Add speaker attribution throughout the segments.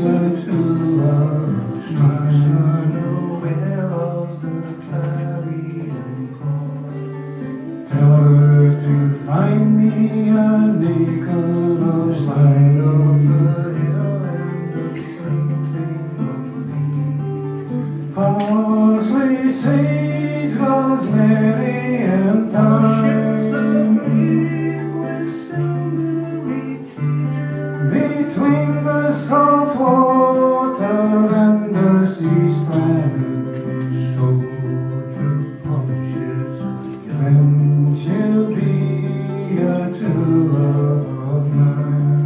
Speaker 1: to love. Shadow bellows the clarion call. Tell her to find me a nickel of light on the hill and the sprinkling of leaves. Parsley, sage, rosemary, and thyme. Between the salt water and the sea strand, soldier punches, then she'll be a true love man.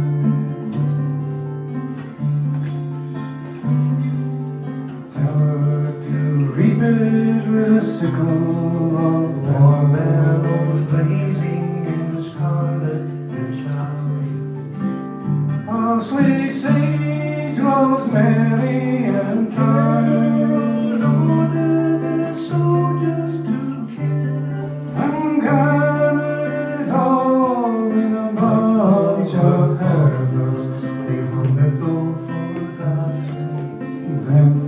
Speaker 1: Tell her to reap it with a sickle of war bellows blazing in scarlet and showers. Parsley, sage, rosemary, and thyme. Order the soldiers to kill, and gather it all in a bunch of heathers. Leave a meadow for God's sake. Then